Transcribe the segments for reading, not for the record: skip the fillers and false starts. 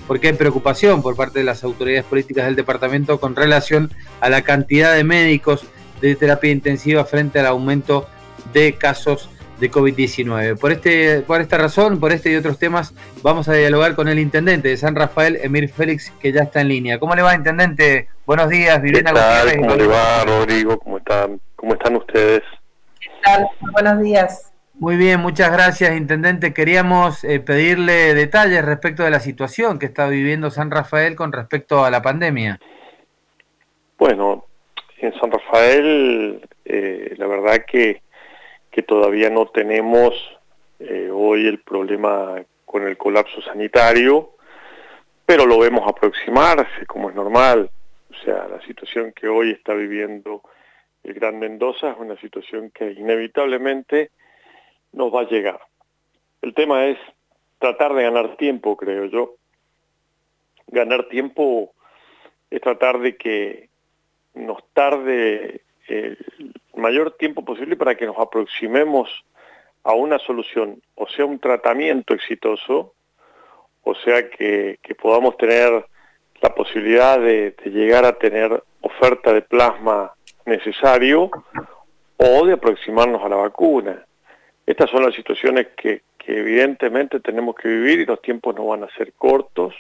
porque hay preocupación por parte de las autoridades políticas del departamento con relación a la cantidad de médicos de terapia intensiva frente al aumento de casos de COVID-19. Por esta razón, por este y otros temas, vamos a dialogar con el intendente de San Rafael, Emir Félix, que ya está en línea. ¿Cómo le va, intendente? Buenos días, ¿Qué Viviana tal? Gutiérrez. ¿Cómo le va, Rodrigo? ¿Cómo están ustedes? ¿Qué tal? Buenos días. Muy bien, muchas gracias, intendente. Queríamos pedirle detalles respecto de la situación que está viviendo San Rafael con respecto a la pandemia. Bueno, en San Rafael, la verdad que todavía no tenemos hoy el problema con el colapso sanitario, pero lo vemos aproximarse, como es normal. O sea, la situación que hoy está viviendo el Gran Mendoza es una situación que inevitablemente nos va a llegar. El tema es tratar de ganar tiempo, creo yo. Ganar tiempo es tratar de que nos tarde el mayor tiempo posible para que nos aproximemos a una solución, o sea, un tratamiento exitoso, o sea, que podamos tener la posibilidad de llegar a tener oferta de plasma necesario o de aproximarnos a la vacuna. Estas son las situaciones que evidentemente tenemos que vivir y los tiempos no van a ser cortos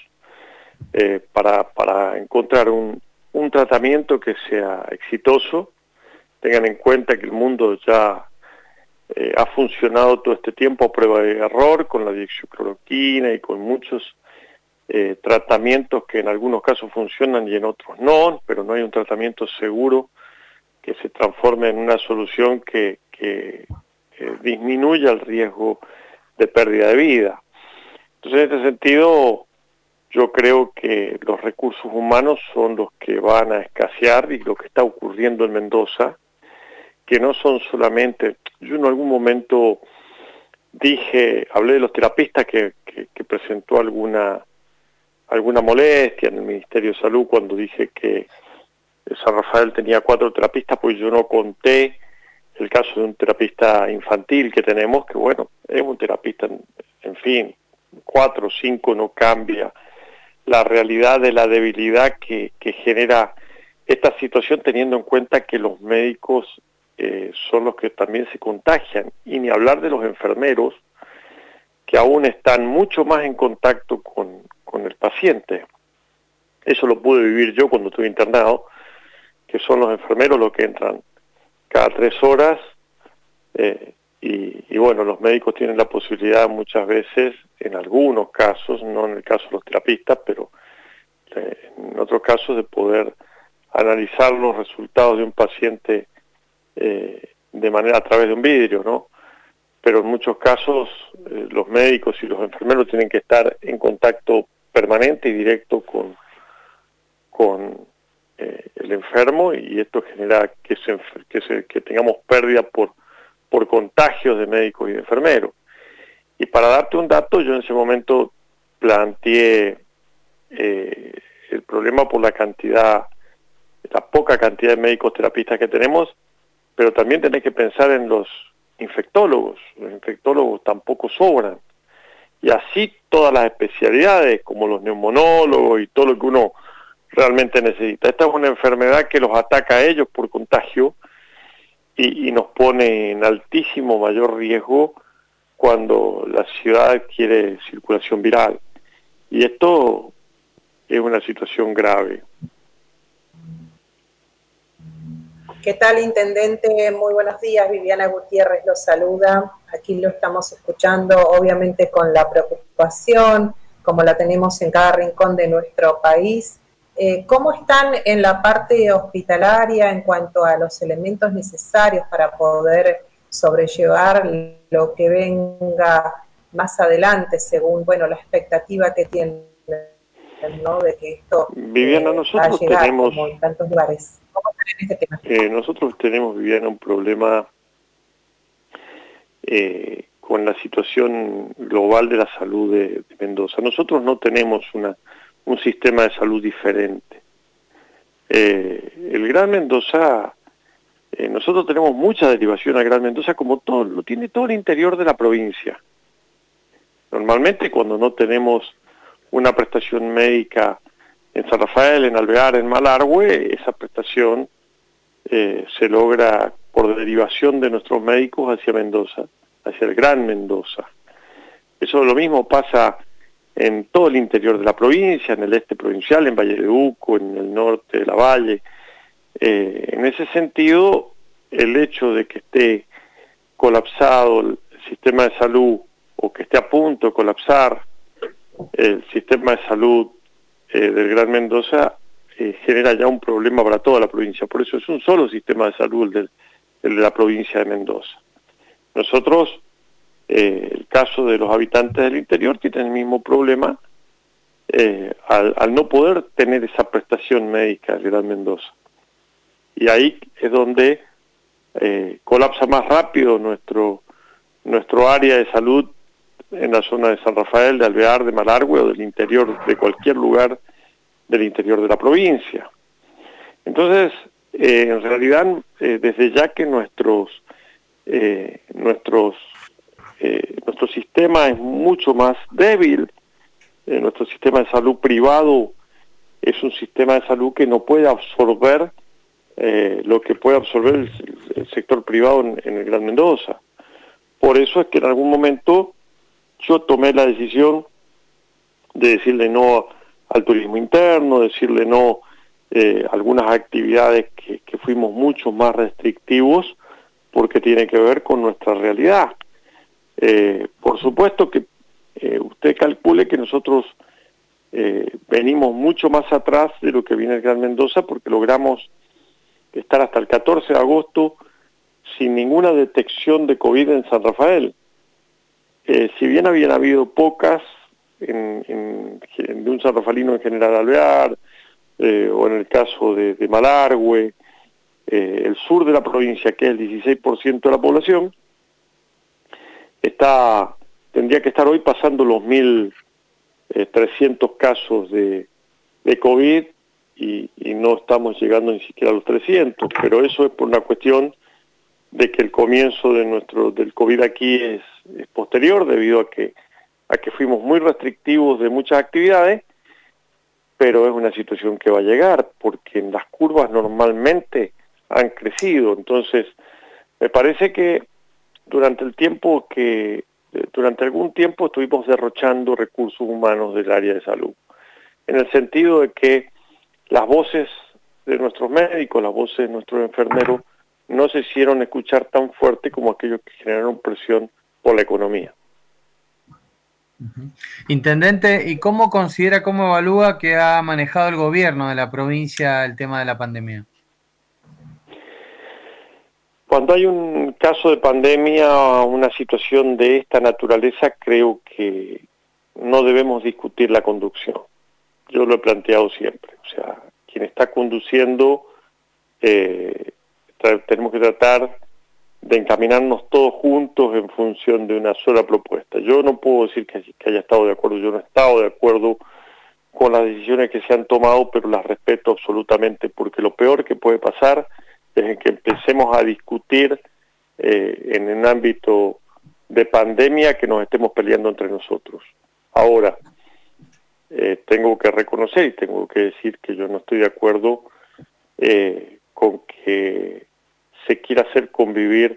para encontrar un tratamiento que sea exitoso. Tengan en cuenta que el mundo ya ha funcionado todo este tiempo a prueba de error con la dioxicloroquina y con muchos tratamientos que en algunos casos funcionan y en otros no, pero no hay un tratamiento seguro que se transforme en una solución que disminuya el riesgo de pérdida de vida. Entonces, en este sentido, yo creo que los recursos humanos son los que van a escasear y lo que está ocurriendo en Mendoza, que no son solamente, yo en algún momento hablé de los terapistas que presentó alguna molestia en el Ministerio de Salud cuando dije que San Rafael tenía 4 terapistas, pues yo no conté el caso de un terapista infantil que tenemos, que bueno, es un terapista, en fin, 4 o 5 no cambia la realidad de la debilidad que genera esta situación, teniendo en cuenta que los médicos son los que también se contagian, y ni hablar de los enfermeros, que aún están mucho más en contacto con el paciente. Eso lo pude vivir yo cuando estuve internado, que son los enfermeros los que entran cada 3 horas, y bueno, los médicos tienen la posibilidad muchas veces, en algunos casos, no en el caso de los terapistas, pero en otros casos, de poder analizar los resultados de un paciente de manera a través de un vidrio, ¿no? Pero en muchos casos los médicos y los enfermeros tienen que estar en contacto permanente y directo con el enfermo, y esto genera que tengamos pérdida por contagios de médicos y de enfermeros. Y para darte un dato, yo en ese momento planteé el problema por la poca cantidad de médicos terapistas que tenemos, pero también tenés que pensar en los infectólogos tampoco sobran, y así todas las especialidades como los neumonólogos y todo lo que uno realmente necesita. Esta es una enfermedad que los ataca a ellos por contagio y nos pone en altísimo mayor riesgo cuando la ciudad adquiere circulación viral, y esto es una situación grave. ¿Qué tal, intendente? Muy buenos días. Viviana Gutiérrez lo saluda. Aquí lo estamos escuchando, obviamente con la preocupación, como la tenemos en cada rincón de nuestro país. ¿Cómo están en la parte hospitalaria en cuanto a los elementos necesarios para poder sobrellevar lo que venga más adelante, según, bueno, la expectativa que tienen, ¿no?, de que esto Viviana, va a llegar, como en tantos lugares? ¿Cómo están en este tema? Nosotros tenemos, Viviana, un problema con la situación global de la salud de Mendoza. Nosotros no tenemos un sistema de salud diferente. El Gran Mendoza, nosotros tenemos mucha derivación al Gran Mendoza, como todo, lo tiene todo el interior de la provincia. Normalmente, cuando no tenemos una prestación médica en San Rafael, en Alvear, en Malargüe, esa prestación se logra por derivación de nuestros médicos hacia Mendoza, hacia el Gran Mendoza. Eso lo mismo pasa en todo el interior de la provincia, en el este provincial, en Valle de Uco, en el norte de la Valle. En ese sentido, el hecho de que esté colapsado el sistema de salud o que esté a punto de colapsar el sistema de salud del Gran Mendoza genera ya un problema para toda la provincia. Por eso es un solo sistema de salud el de la provincia de Mendoza. Nosotros, el caso de los habitantes del interior, tienen el mismo problema al no poder tener esa prestación médica del Gran Mendoza. Y ahí es donde colapsa más rápido nuestro área de salud en la zona de San Rafael, de Alvear, de Malargüe o del interior, de cualquier lugar del interior de la provincia. Entonces, en realidad, desde ya que nuestro sistema es mucho más débil, nuestro sistema de salud privado es un sistema de salud que no puede absorber lo que puede absorber el sector privado en el Gran Mendoza. Por eso es que en algún momento yo tomé la decisión de decirle no al turismo interno, decirle no a algunas actividades que fuimos mucho más restrictivos porque tiene que ver con nuestra realidad. Por supuesto que usted calcule que nosotros venimos mucho más atrás de lo que viene el Gran Mendoza porque logramos estar hasta el 14 de agosto sin ninguna detección de COVID en San Rafael. Si bien habían habido pocas de un sanrafaelino en General Alvear, o en el caso de Malargüe, el sur de la provincia, que es el 16% de la población, tendría que estar hoy pasando los 1.300 casos de COVID y no estamos llegando ni siquiera a los 300, pero eso es por una cuestión de que el comienzo del COVID aquí es posterior, debido a que fuimos muy restrictivos de muchas actividades, pero es una situación que va a llegar, porque las curvas normalmente han crecido. Entonces, me parece que durante algún tiempo estuvimos derrochando recursos humanos del área de salud, en el sentido de que las voces de nuestros médicos, las voces de nuestros enfermeros, no se hicieron escuchar tan fuerte como aquellos que generaron presión por la economía. Intendente, ¿y cómo evalúa que ha manejado el gobierno de la provincia el tema de la pandemia? Cuando hay un caso de pandemia, una situación de esta naturaleza, creo que no debemos discutir la conducción. Yo lo he planteado siempre. O sea, quien está conduciendo, tenemos que tratar de encaminarnos todos juntos en función de una sola propuesta. Yo no puedo decir que haya estado de acuerdo, yo no he estado de acuerdo con las decisiones que se han tomado, pero las respeto absolutamente, porque lo peor que puede pasar es que empecemos a discutir en un ámbito de pandemia que nos estemos peleando entre nosotros. Ahora, tengo que reconocer y tengo que decir que yo no estoy de acuerdo con que se quiera hacer convivir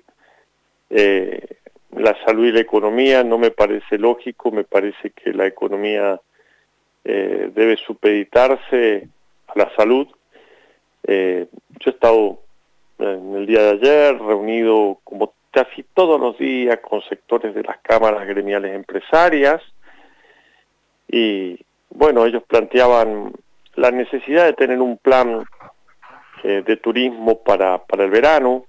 la salud y la economía. No me parece lógico, me parece que la economía debe supeditarse a la salud. Yo he estado en el día de ayer reunido como casi todos los días con sectores de las cámaras gremiales empresarias y bueno, ellos planteaban la necesidad de tener un plan de turismo para el verano.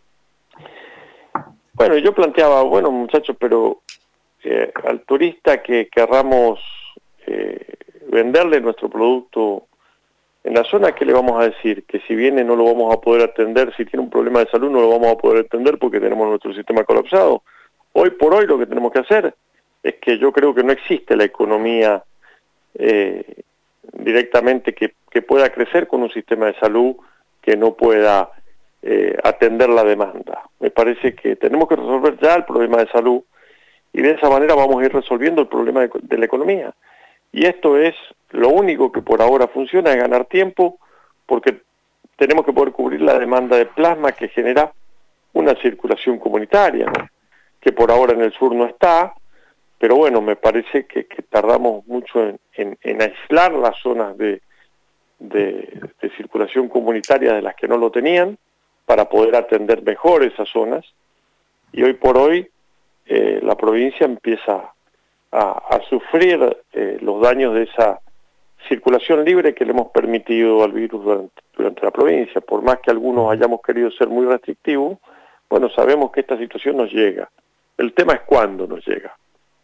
Bueno, yo planteaba, bueno muchachos, pero al turista que querramos venderle nuestro producto en la zona, ¿qué le vamos a decir? Que si viene no lo vamos a poder atender, si tiene un problema de salud no lo vamos a poder atender porque tenemos nuestro sistema colapsado. Hoy por hoy lo que tenemos que hacer es que yo creo que no existe la economía directamente que pueda crecer con un sistema de salud que no pueda atender la demanda. Me parece que tenemos que resolver ya el problema de salud y de esa manera vamos a ir resolviendo el problema de la economía. y esto es lo único que por ahora funciona, es ganar tiempo, porque tenemos que poder cubrir la demanda de plasma que genera una circulación comunitaria, ¿no? Que por ahora en el sur no está, pero bueno, me parece que tardamos mucho en aislar las zonas de circulación comunitaria de las que no lo tenían, para poder atender mejor esas zonas, y hoy por hoy la provincia empieza a sufrir los daños de esa circulación libre que le hemos permitido al virus durante la provincia. Por más que algunos hayamos querido ser muy restrictivos, bueno, sabemos que esta situación nos llega. El tema es cuándo nos llega.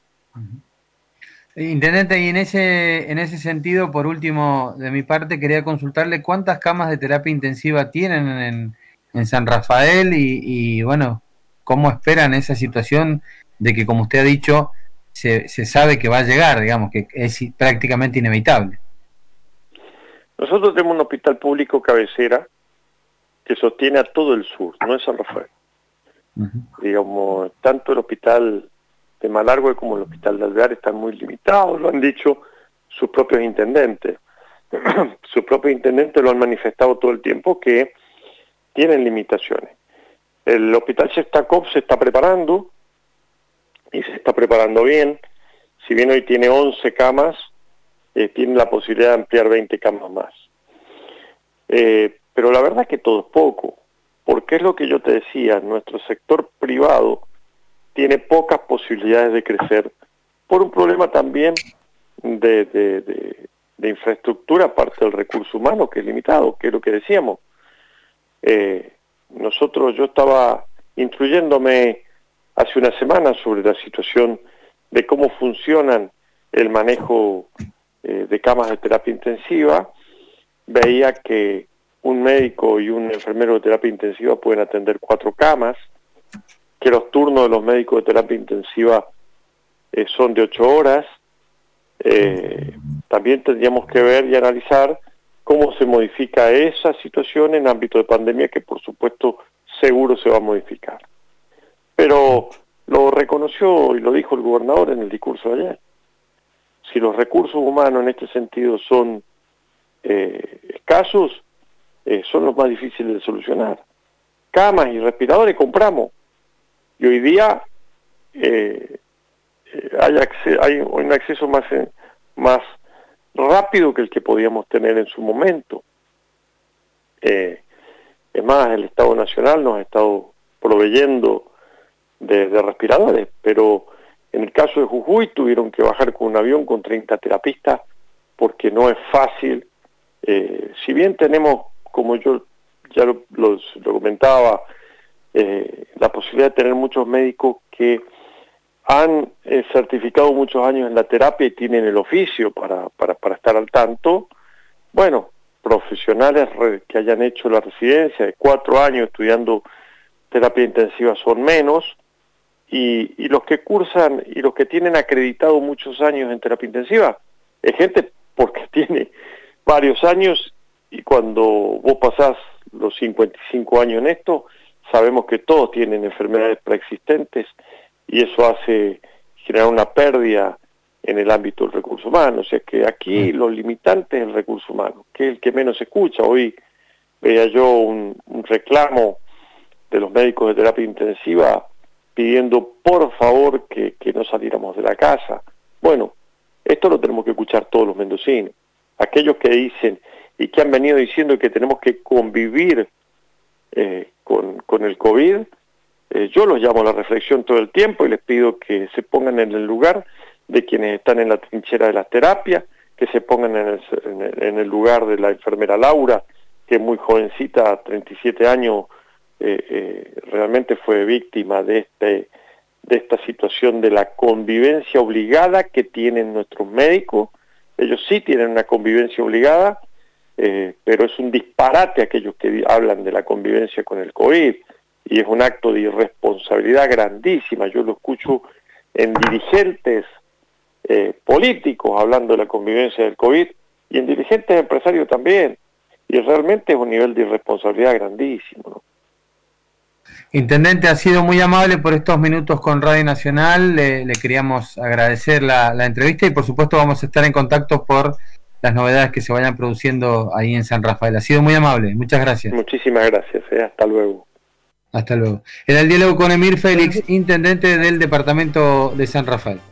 Intendente, y en ese sentido, por último, de mi parte, quería consultarle cuántas camas de terapia intensiva tienen en San Rafael y bueno, cómo esperan esa situación de que, como usted ha dicho, se sabe que va a llegar, digamos, que es prácticamente inevitable. Nosotros tenemos un hospital público cabecera que sostiene a todo el sur, no es San Rafael. Digamos, tanto el hospital de Malargüe como el hospital de Alvear están muy limitados, lo han dicho sus propios intendentes. Sus propios intendentes lo han manifestado todo el tiempo, que tienen limitaciones. El hospital Shestakov se está preparando, y se está preparando bien. Si bien hoy tiene 11 camas, tiene la posibilidad de ampliar 20 camas más. Pero la verdad es que todo es poco, porque es lo que yo te decía, nuestro sector privado tiene pocas posibilidades de crecer por un problema también de infraestructura, aparte del recurso humano, que es limitado, que es lo que decíamos. Yo estaba instruyéndome hace una semana sobre la situación de cómo funcionan el manejo de camas de terapia intensiva. Veía que un médico y un enfermero de terapia intensiva pueden atender 4 camas, que los turnos de los médicos de terapia intensiva son de 8 horas. También tendríamos que ver y analizar cómo se modifica esa situación en ámbito de pandemia, que por supuesto seguro se va a modificar. Pero lo reconoció y lo dijo el gobernador en el discurso de ayer. Si los recursos humanos en este sentido son escasos, son los más difíciles de solucionar. Camas y respiradores compramos, y hoy día hay un acceso más rápido que el que podíamos tener en su momento. Es más, el Estado Nacional nos ha estado proveyendo de respiradores, pero en el caso de Jujuy tuvieron que bajar con un avión con 30 terapistas, porque no es fácil. Si bien tenemos, como yo ya lo comentaba, la posibilidad de tener muchos médicos que han certificado muchos años en la terapia y tienen el oficio para estar al tanto, bueno, profesionales que hayan hecho la residencia de 4 años estudiando terapia intensiva son menos, y los que cursan y los que tienen acreditado muchos años en terapia intensiva es gente porque tiene varios años, y cuando vos pasás los 55 años en esto, sabemos que todos tienen enfermedades preexistentes, y eso hace generar una pérdida en el ámbito del recurso humano. O sea que aquí los limitantes es el recurso humano, que es el que menos se escucha. Hoy veía yo un reclamo de los médicos de terapia intensiva pidiendo por favor que no saliéramos de la casa. Bueno, esto lo tenemos que escuchar todos los mendocinos. Aquellos que dicen y que han venido diciendo que tenemos que convivir con el COVID, yo los llamo a la reflexión todo el tiempo y les pido que se pongan en el lugar de quienes están en la trinchera de las terapias, que se pongan en el lugar de la enfermera Laura, que es muy jovencita, 37 años, realmente fue víctima de esta situación de la convivencia obligada que tienen nuestros médicos. Ellos sí tienen una convivencia obligada, pero es un disparate aquellos que hablan de la convivencia con el COVID, y es un acto de irresponsabilidad grandísima. Yo lo escucho en dirigentes políticos hablando de la convivencia del COVID, y en dirigentes empresarios también, y realmente es un nivel de irresponsabilidad grandísimo, ¿no? Intendente, ha sido muy amable por estos minutos con Radio Nacional, le queríamos agradecer la entrevista y por supuesto vamos a estar en contacto por las novedades que se vayan produciendo ahí en San Rafael. Ha sido muy amable, muchas gracias. Muchísimas gracias, hasta luego. Hasta luego. Era el diálogo con Emir Félix, intendente del departamento de San Rafael.